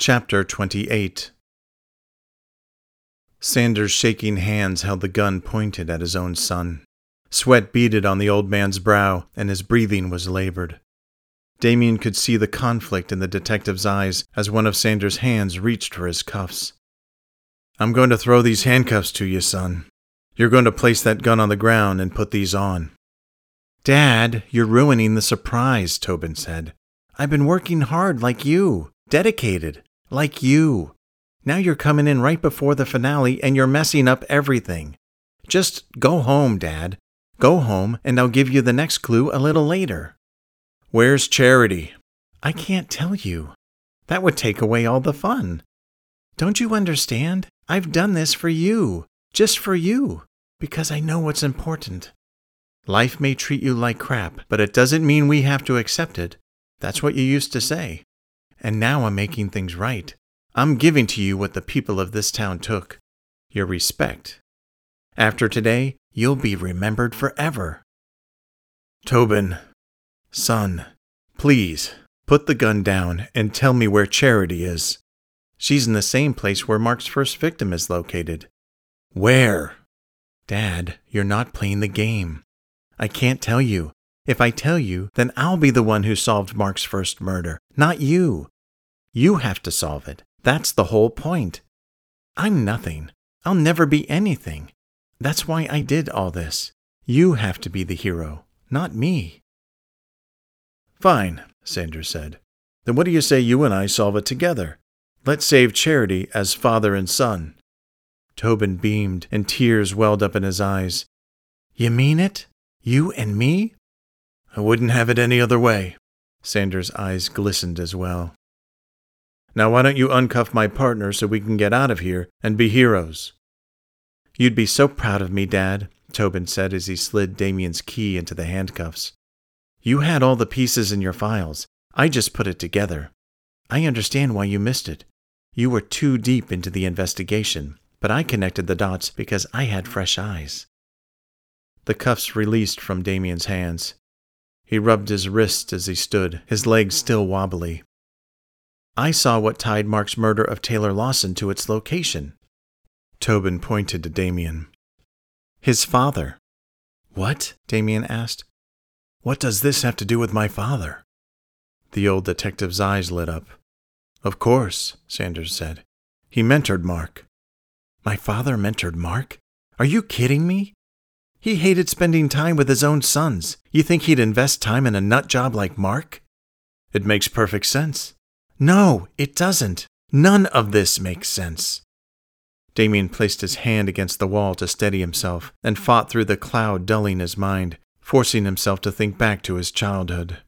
Chapter 28. Sanders' shaking hands held the gun pointed at his own son. Sweat beaded on the old man's brow, and his breathing was labored. Damien could see the conflict in the detective's eyes as one of Sanders' hands reached for his cuffs. "I'm going to throw these handcuffs to you, son. You're going to place that gun on the ground and put these on." "Dad, you're ruining the surprise," Tobin said. "I've been working hard like you, dedicated, like you. Now you're coming in right before the finale and you're messing up everything. Just go home, Dad. Go home and I'll give you the next clue a little later." "Where's Charity?" "I can't tell you. That would take away all the fun. Don't you understand? I've done this for you, just for you, because I know what's important. Life may treat you like crap, but it doesn't mean we have to accept it. That's what you used to say. And now I'm making things right. I'm giving to you what the people of this town took. Your respect. After today, you'll be remembered forever." "Tobin, son, please, put the gun down and tell me where Charity is." "She's in the same place where Mark's first victim is located." "Where?" "Dad, you're not playing the game. I can't tell you. If I tell you, then I'll be the one who solved Mark's first murder, not you. You have to solve it. That's the whole point. I'm nothing. I'll never be anything. That's why I did all this. You have to be the hero, not me." "Fine," Sanders said. "Then what do you say you and I solve it together? Let's save Charity as father and son." Tobin beamed, and tears welled up in his eyes. "You mean it? You and me?" "I wouldn't have it any other way." Sanders' eyes glistened as well. "Now why don't you uncuff my partner so we can get out of here and be heroes?" "You'd be so proud of me, Dad," Tobin said as he slid Damien's key into the handcuffs. "You had all the pieces in your files. I just put it together. I understand why you missed it. You were too deep into the investigation, but I connected the dots because I had fresh eyes." The cuffs released from Damien's hands. He rubbed his wrist as he stood, his legs still wobbly. "I saw what tied Mark's murder of Taylor Lawson to its location." Tobin pointed to Damien. "His father." "What?" Damien asked. "What does this have to do with my father?" The old detective's eyes lit up. "Of course," Sanders said. "He mentored Mark." "My father mentored Mark? Are you kidding me? He hated spending time with his own sons. You think he'd invest time in a nut job like Mark?" "It makes perfect sense." "No, it doesn't. None of this makes sense." Damien placed his hand against the wall to steady himself and fought through the cloud dulling his mind, forcing himself to think back to his childhood.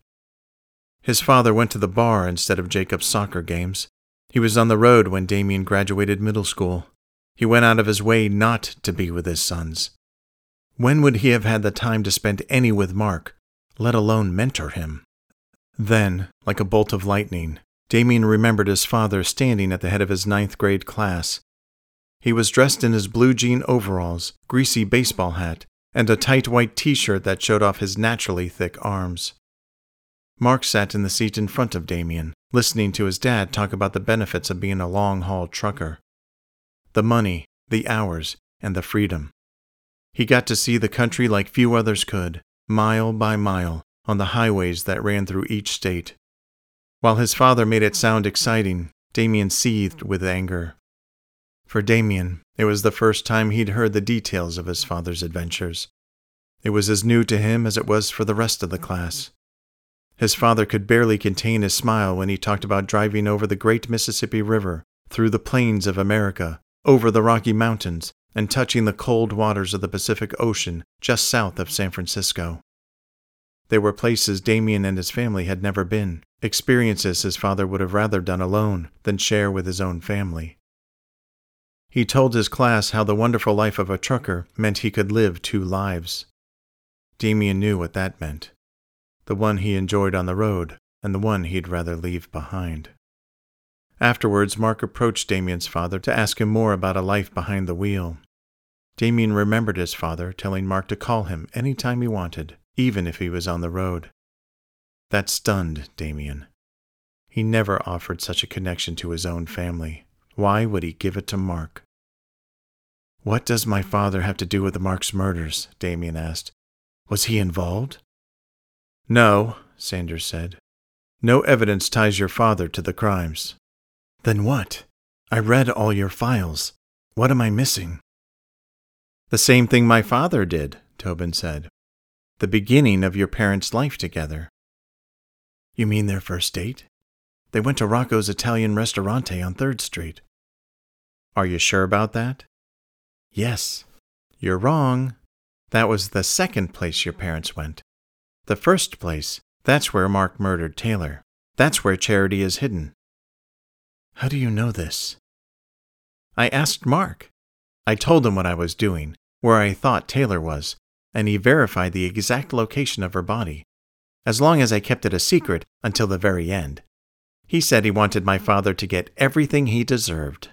His father went to the bar instead of Jacob's soccer games. He was on the road when Damien graduated middle school. He went out of his way not to be with his sons. When would he have had the time to spend any with Mark, let alone mentor him? Then, like a bolt of lightning, Damien remembered his father standing at the head of his 9th grade class. He was dressed in his blue jean overalls, greasy baseball hat, and a tight white t-shirt that showed off his naturally thick arms. Mark sat in the seat in front of Damien, listening to his dad talk about the benefits of being a long-haul trucker. The money, the hours, and the freedom. He got to see the country like few others could, mile by mile, on the highways that ran through each state. While his father made it sound exciting, Damien seethed with anger. For Damien, it was the first time he'd heard the details of his father's adventures. It was as new to him as it was for the rest of the class. His father could barely contain his smile when he talked about driving over the great Mississippi River, through the plains of America, over the Rocky Mountains, and touching the cold waters of the Pacific Ocean just south of San Francisco. They were places Damien and his family had never been, experiences his father would have rather done alone than share with his own family. He told his class how the wonderful life of a trucker meant he could live 2 lives. Damien knew what that meant. The one he enjoyed on the road, and the one he'd rather leave behind. Afterwards, Mark approached Damien's father to ask him more about a life behind the wheel. Damien remembered his father telling Mark to call him any time he wanted, even if he was on the road. That stunned Damien. He never offered such a connection to his own family. Why would he give it to Mark? "What does my father have to do with the Marks murders?" Damien asked. "Was he involved?" "No," Sanders said. "No evidence ties your father to the crimes." "Then what? I read all your files. What am I missing?" "The same thing my father did," Tobin said. "The beginning of your parents' life together." "You mean their first date? They went to Rocco's Italian Ristorante on 3rd Street. "Are you sure about that?" "Yes." "You're wrong. That was the second place your parents went. The first place, that's where Mark murdered Taylor. That's where Charity is hidden." "How do you know this?" "I asked Mark. I told him what I was doing, where I thought Taylor was, and he verified the exact location of her body, as long as I kept it a secret until the very end. He said he wanted my father to get everything he deserved."